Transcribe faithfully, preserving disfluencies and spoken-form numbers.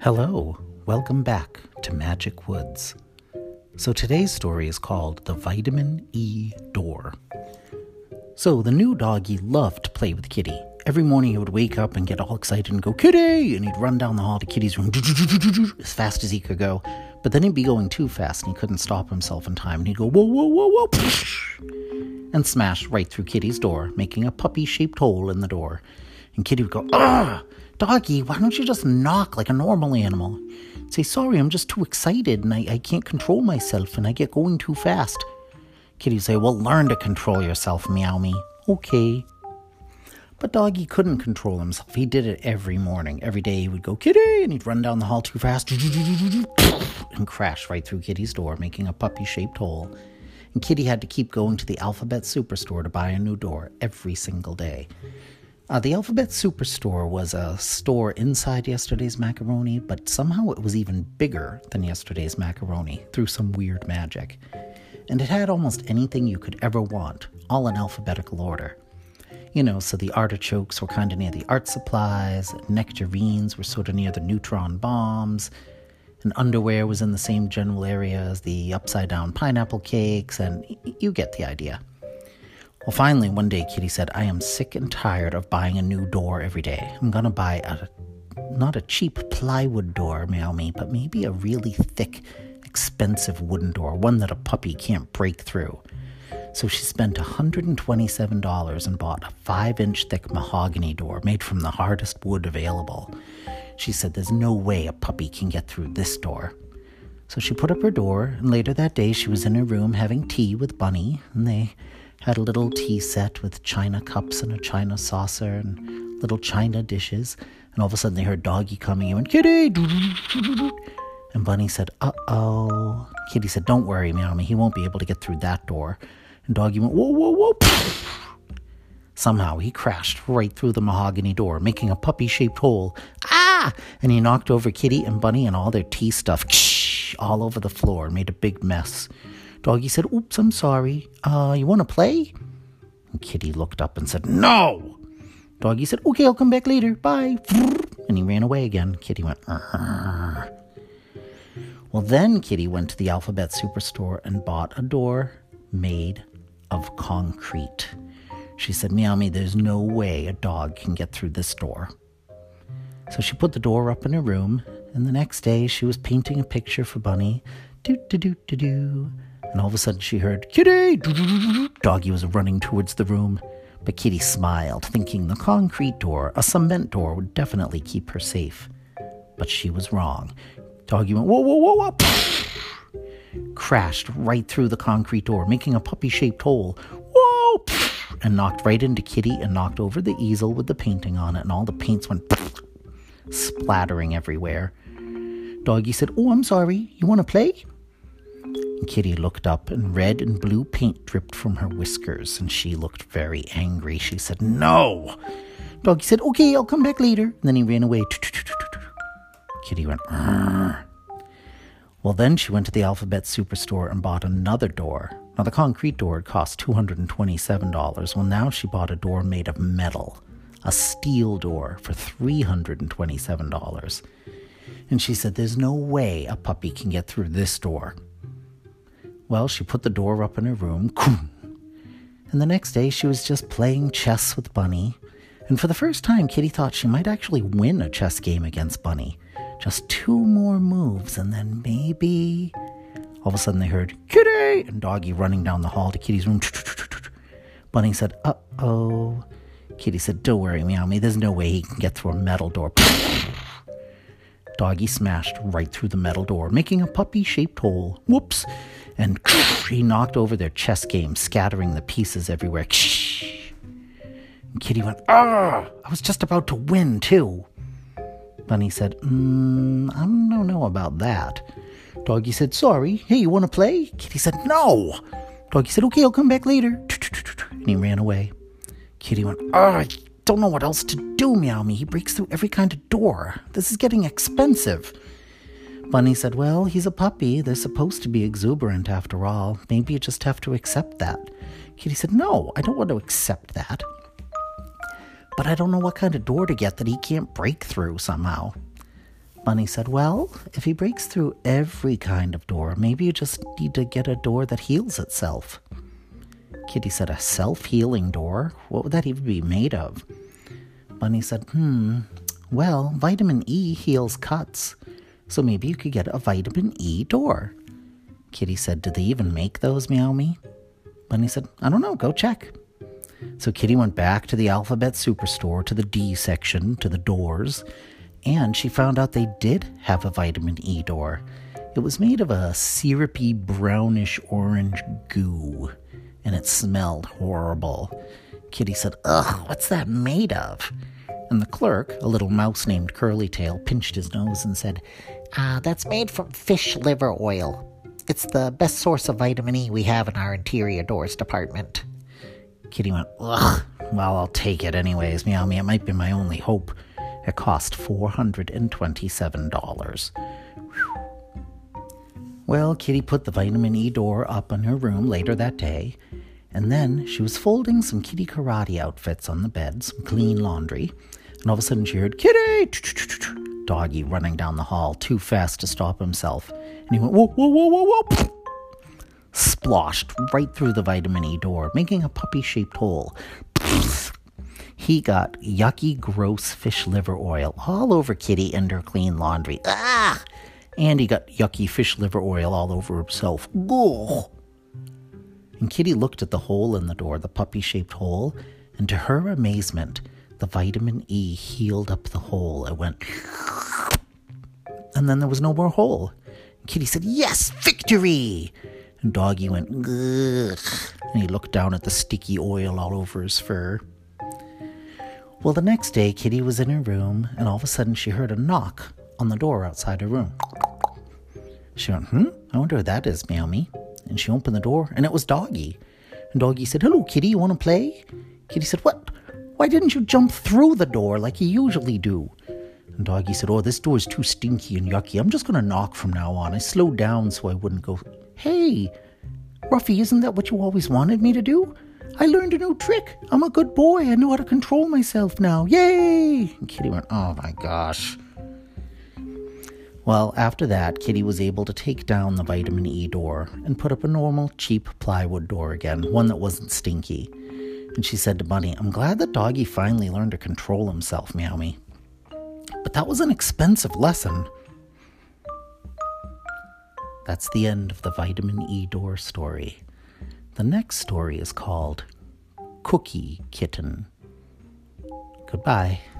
Hello, welcome back to Magic Woods. So today's story is called The Vitamin E Door. So the new doggy loved to play with Kitty. Every morning he would wake up and get all excited and go, "Kitty!" And he'd run down the hall to Kitty's room as fast as he could go. But then he'd be going too fast and he couldn't stop himself in time. And he'd go, "Whoa, whoa, whoa, whoa," and smash right through Kitty's door, making a puppy-shaped hole in the door. And Kitty would go, "Ugh! Doggy, why don't you just knock like a normal animal?" I'd say, "Sorry, I'm just too excited and I, I can't control myself and I get going too fast." Kitty would say, "Well, learn to control yourself, Meow Me." "Okay." But Doggy couldn't control himself. He did it every morning. Every day he would go, "Kitty!" and he'd run down the hall too fast and crash right through Kitty's door, making a puppy-shaped hole. And Kitty had to keep going to the Alphabet Superstore to buy a new door every single day. Uh, the Alphabet Superstore was a store inside Yesterday's Macaroni, but somehow it was even bigger than Yesterday's Macaroni through some weird magic. And it had almost anything you could ever want, all in alphabetical order. You know, so the artichokes were kind of near the art supplies, nectarines were sort of near the neutron bombs, and underwear was in the same general area as the upside-down pineapple cakes, and y- you get the idea. Well, finally, one day, Kitty said, "I am sick and tired of buying a new door every day. I'm going to buy a, not a cheap plywood door, Meow Me, but maybe a really thick, expensive wooden door, one that a puppy can't break through." So she spent one hundred twenty-seven dollars and bought a five-inch thick mahogany door made from the hardest wood available. She said, "There's no way a puppy can get through this door." So she put up her door, and later that day she was in her room having tea with Bunny, and they had a little tea set with china cups and a china saucer and little china dishes. And all of a sudden they heard Doggy coming in and went, "Kitty!" And Bunny said, "Uh-oh." Kitty said, "Don't worry, Meow Me, he won't be able to get through that door." And Doggy went, "Whoa, whoa, whoa." Somehow he crashed right through the mahogany door, making a puppy-shaped hole. Ah! And he knocked over Kitty and Bunny and all their tea stuff all over the floor and made a big mess. Doggy said, "Oops, I'm sorry. Uh, you want to play?" And Kitty looked up and said, "No." Doggy said, "Okay, I'll come back later. Bye." And he ran away again. Kitty went, "Arr." Well, then Kitty went to the Alphabet Superstore and bought a door made of concrete. She said, "Meow Me, there's no way a dog can get through this door." So she put the door up in her room, and the next day she was painting a picture for Bunny. Do-do-do-do-do. And all of a sudden she heard, "Kitty!" Doggy was running towards the room. But Kitty smiled, thinking the concrete door, a cement door, would definitely keep her safe. But she was wrong. Doggy went, "Whoa, whoa, whoa, whoa!" Crashed right through the concrete door, making a puppy-shaped hole. Whoa! And knocked right into Kitty and knocked over the easel with the painting on it, and all the paints went splattering everywhere. Doggy said, "Oh, I'm sorry. You want to play?" And Kitty looked up, and red and blue paint dripped from her whiskers, and she looked very angry. She said, "No." Doggy said, "Okay, I'll come back later." And then he ran away. Kitty went, "Arr." Well, then she went to the Alphabet Superstore and bought another door. Now, the concrete door had cost two hundred twenty-seven dollars. Well, now she bought a door made of metal, a steel door, for three hundred twenty-seven dollars. And she said, "There's no way a puppy can get through this door." Well, she put the door up in her room, and the next day she was just playing chess with Bunny. And for the first time, Kitty thought she might actually win a chess game against Bunny. Just two more moves, and then maybe... All of a sudden they heard, "Kitty!" and Doggy running down the hall to Kitty's room. Bunny said, "Uh-oh." Kitty said, "Don't worry, Meow Me, there's no way he can get through a metal door." Doggy smashed right through the metal door, making a puppy-shaped hole. Whoops! And he knocked over their chess game, scattering the pieces everywhere. And Kitty went, "Ah! I was just about to win, too." Bunny said, mm, "I don't know about that." Doggy said, "Sorry. Hey, you want to play?" Kitty said, "No." Doggy said, "Okay, I'll come back later." And he ran away. Kitty went, "Ah, I don't know what else to do, Meow Me. He breaks through every kind of door. This is getting expensive." Bunny said, "Well, he's a puppy. They're supposed to be exuberant after all. Maybe you just have to accept that." Kitty said, "No, I don't want to accept that. But I don't know what kind of door to get that he can't break through somehow." Bunny said, well, if he breaks through every kind of door, maybe you just need to get a door that heals itself. Kitty said, a self-healing door? What would that even be made of? Bunny said, hmm, well, vitamin E heals cuts, so maybe you could get a vitamin E door. Kitty said, do they even make those, Meow Me? Bunny said, I don't know, go check. So Kitty went back to the Alphabet Superstore, to the D section, to the doors, and she found out they did have a vitamin E door. It was made of a syrupy brownish orange goo, and it smelled horrible. Kitty said, ugh, what's that made of? And the clerk, a little mouse named Curlytail, pinched his nose and said, ah, uh, that's made from fish liver oil. It's the best source of vitamin E we have in our interior doors department. Kitty went, ugh, well, I'll take it anyways, Meow Me. It might be my only hope. It cost four hundred twenty-seven dollars. Whew. Well, Kitty put the vitamin E door up in her room later that day, and then she was folding some kitty karate outfits on the bed, some clean laundry, and all of a sudden she heard, Kitty! Doggy running down the hall, too fast to stop himself. And he went, whoa, whoa, whoa, whoa, whoa! Sploshed right through the vitamin E door, making a puppy-shaped hole. He got yucky, gross fish liver oil all over Kitty and her clean laundry. Ah! And he got yucky fish liver oil all over himself. Ugh! And Kitty looked at the hole in the door, the puppy-shaped hole, and to her amazement, the vitamin E healed up the hole. It went... And then there was no more hole. And Kitty said, yes, victory! And Doggy went, ugh, and he looked down at the sticky oil all over his fur. Well, the next day, Kitty was in her room, and all of a sudden she heard a knock on the door outside her room. She went, hmm, I wonder who that is, Meow Me. And she opened the door, and it was Doggy. And Doggy said, hello, Kitty, you want to play? Kitty said, what? Why didn't you jump through the door like you usually do? And Doggy said, oh, this door is too stinky and yucky. I'm just going to knock from now on. I slowed down so I wouldn't go... Hey, Ruffy, isn't that what you always wanted me to do? I learned a new trick. I'm a good boy. I know how to control myself now. Yay! And Kitty went, oh my gosh. Well, after that, Kitty was able to take down the vitamin E door and put up a normal, cheap plywood door again, one that wasn't stinky. And she said to Bunny, I'm glad that Doggy finally learned to control himself, Meow Me. But that was an expensive lesson. That's the end of the vitamin E door story. The next story is called Cookie Kitten. Goodbye.